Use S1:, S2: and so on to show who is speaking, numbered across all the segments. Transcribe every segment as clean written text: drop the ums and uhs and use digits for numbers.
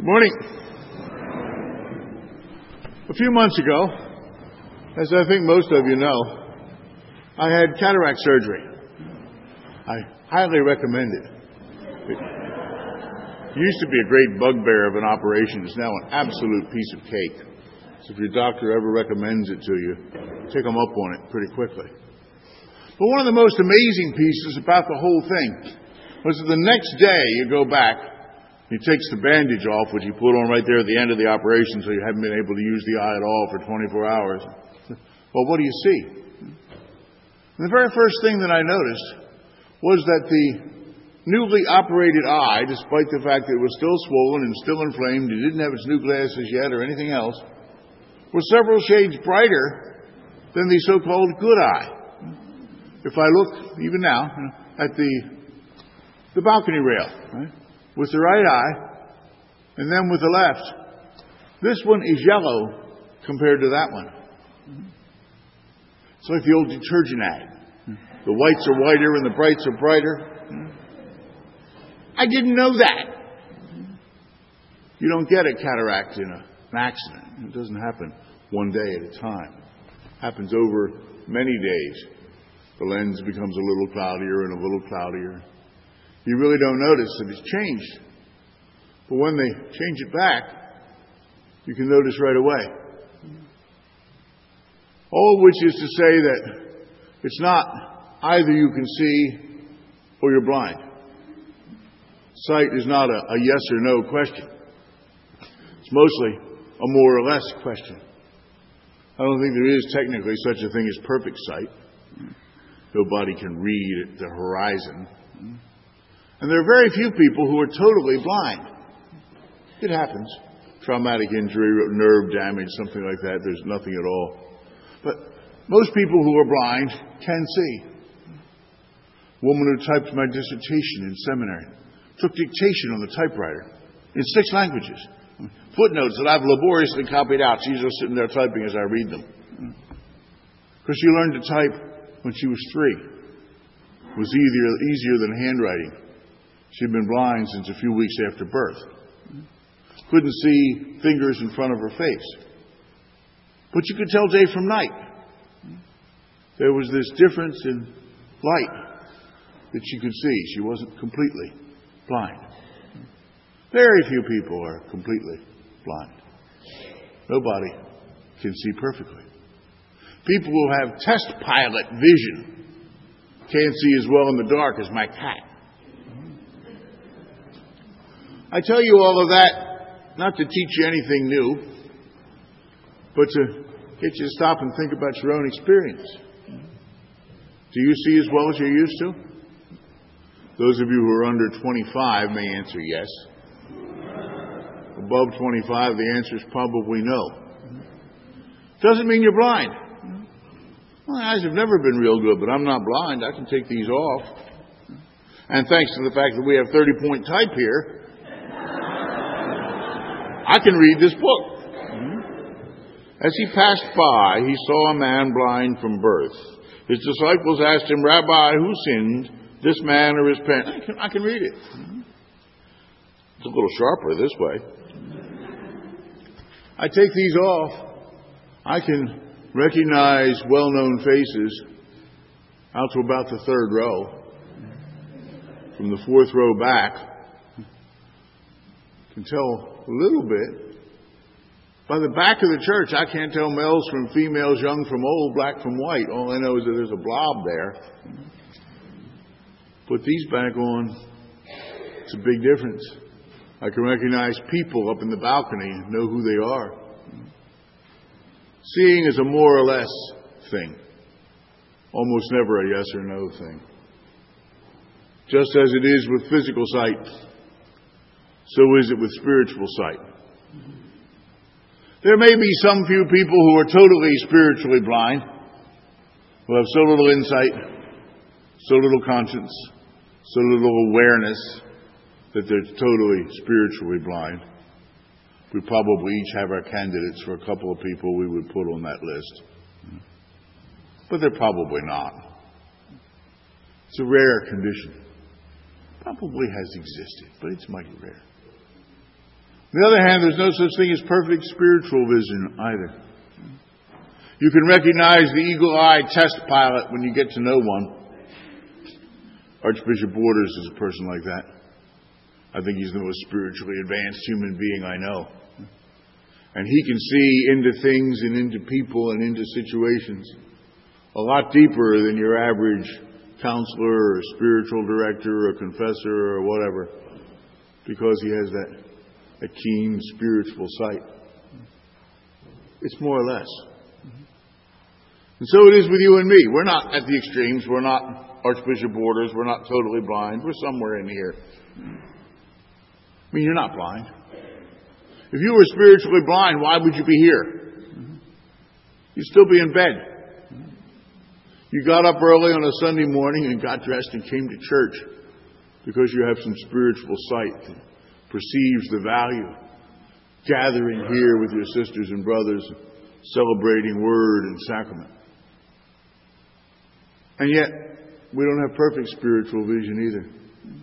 S1: Good morning. A few months ago, as I think most of you know, I had cataract surgery. I highly recommend it. It used to be a great bugbear of an operation. It's now an absolute piece of cake. So if your doctor ever recommends it to you, take them up on it pretty quickly. But one of the most amazing pieces about the whole thing was that the next day you go back, he takes the bandage off, which he put on right there at the end of the operation, so you haven't been able to use the eye at all for 24 hours. Well, what do you see? And the very first thing that I noticed was that the newly operated eye, despite the fact that it was still swollen and still inflamed, it didn't have its new glasses yet or anything else, was several shades brighter than the so-called good eye. If I look, even now, at the balcony rail, right, with the right eye, and then with the left, this one is yellow compared to that one. It's like the old detergent ad. The whites are whiter and the brights are brighter. I didn't know that. You don't get a cataract in an accident. It doesn't happen one day at a time. It happens over many days. The lens becomes a little cloudier and a little cloudier. You really don't notice that it's changed. But when they change it back, you can notice right away. All of which is to say that it's not either you can see or you're blind. Sight is not a yes or no question. It's mostly a more or less question. I don't think there is technically such a thing as perfect sight. Nobody can read at the horizon. And there are very few people who are totally blind. It happens. Traumatic injury, nerve damage, something like that. There's nothing at all. But most people who are blind can see. A woman who typed my dissertation in seminary took dictation on the typewriter in 6 languages. Footnotes that I've laboriously copied out. She's just sitting there typing as I read them. Because she learned to type when she was 3. It was easier than handwriting. She'd been blind since a few weeks after birth. Couldn't see fingers in front of her face. But you could tell day from night. There was this difference in light that she could see. She wasn't completely blind. Very few people are completely blind. Nobody can see perfectly. People who have test pilot vision can't see as well in the dark as my cat. I tell you all of that not to teach you anything new, but to get you to stop and think about your own experience. Do you see as well as you used to? Those of you who are under 25 may answer yes. Above 25, the answer is probably no. Doesn't mean you're blind. My eyes have never been real good, but I'm not blind. I can take these off. And thanks to the fact that we have 30-point type here, I can read this book. As he passed by, he saw a man blind from birth. His disciples asked him, "Rabbi, who sinned, this man or his parents?" I can read it. It's a little sharper this way. I take these off. I can recognize well-known faces out to about the 3rd row. From the 4th row back, I can tell a little bit. By the back of the church, I can't tell males from females, young from old, black from white. All I know is that there's a blob there. Put these back on, it's a big difference. I can recognize people up in the balcony and know who they are. Seeing is a more or less thing. Almost never a yes or no thing. Just as it is with physical sight, so is it with spiritual sight. There may be some few people who are totally spiritually blind, who have so little insight, so little conscience, so little awareness that they're totally spiritually blind. We probably each have our candidates for a couple of people we would put on that list. But they're probably not. It's a rare condition. Probably has existed, but it's mighty rare. On the other hand, there's no such thing as perfect spiritual vision either. You can recognize the eagle-eyed test pilot when you get to know one. Archbishop Borders is a person like that. I think he's the most spiritually advanced human being I know. And he can see into things and into people and into situations a lot deeper than your average counselor or spiritual director or confessor or whatever, because he has that keen spiritual sight. It's more or less. And so it is with you and me. We're not at the extremes. We're not Archbishop Borders. We're not totally blind. We're somewhere in here. I mean, you're not blind. If you were spiritually blind, why would you be here? You'd still be in bed. You got up early on a Sunday morning and got dressed and came to church because you have some spiritual sight that perceives the value. Gathering here with your sisters and brothers, celebrating word and sacrament. And yet, we don't have perfect spiritual vision either.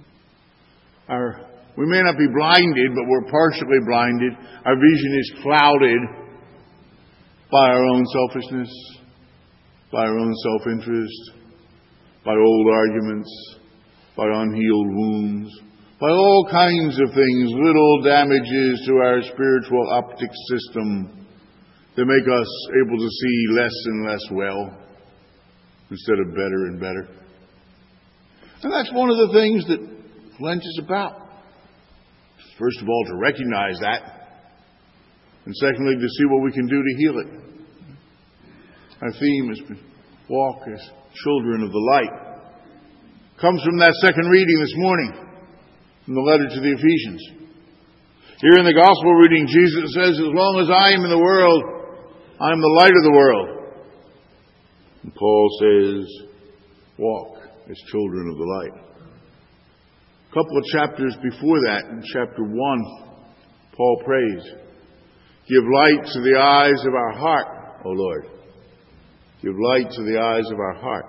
S1: We may not be blinded, but we're partially blinded. Our vision is clouded by our own selfishness, by our own self-interest, by old arguments, by unhealed wounds, by all kinds of things, little damages to our spiritual optic system that make us able to see less and less well instead of better and better. And that's one of the things that Lent is about. First of all, to recognize that. And secondly, to see what we can do to heal it. Our theme has been walk as children of the light. Comes from that second reading this morning from the letter to the Ephesians. Here in the gospel reading, Jesus says, as long as I am in the world, I am the light of the world. And Paul says, walk as children of the light. A couple of chapters before that, in chapter 1, Paul prays, give light to the eyes of our heart, O Lord. Give light to the eyes of our heart.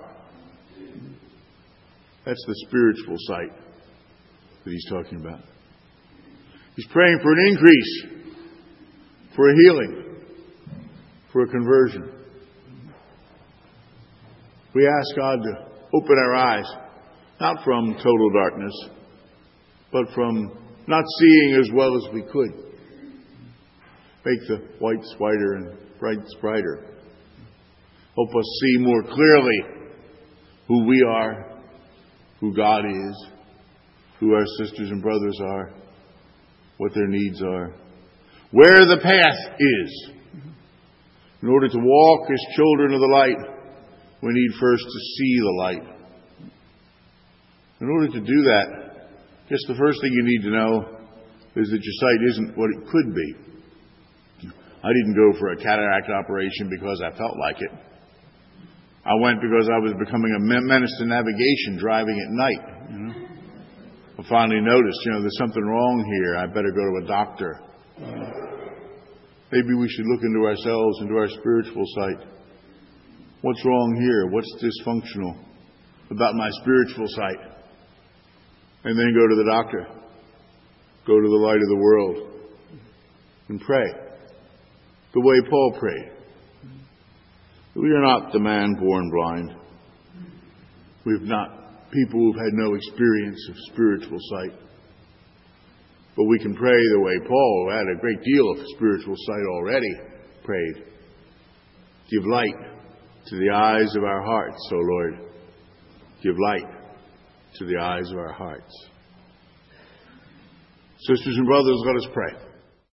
S1: That's the spiritual sight that he's talking about. He's praying for an increase, for a healing, for a conversion. We ask God to open our eyes, not from total darkness, but from not seeing as well as we could. Make the whites whiter and brights brighter. Help us see more clearly who we are, who God is, who our sisters and brothers are, what their needs are, where the path is. In order to walk as children of the light, we need first to see the light. In order to do that, I guess the first thing you need to know is that your sight isn't what it could be. I didn't go for a cataract operation because I felt like it. I went because I was becoming a menace to navigation driving at night. I finally noticed, there's something wrong here. I better go to a doctor. Maybe we should look into ourselves, into our spiritual sight. What's wrong here? What's dysfunctional about my spiritual sight? And then go to the doctor. Go to the light of the world. And pray. The way Paul prayed. We are not the man born blind. We've not people who've had no experience of spiritual sight. But we can pray the way Paul, who had a great deal of spiritual sight already, prayed. Give light to the eyes of our hearts, O Lord. Give light to the eyes of our hearts. Sisters and brothers, let us pray.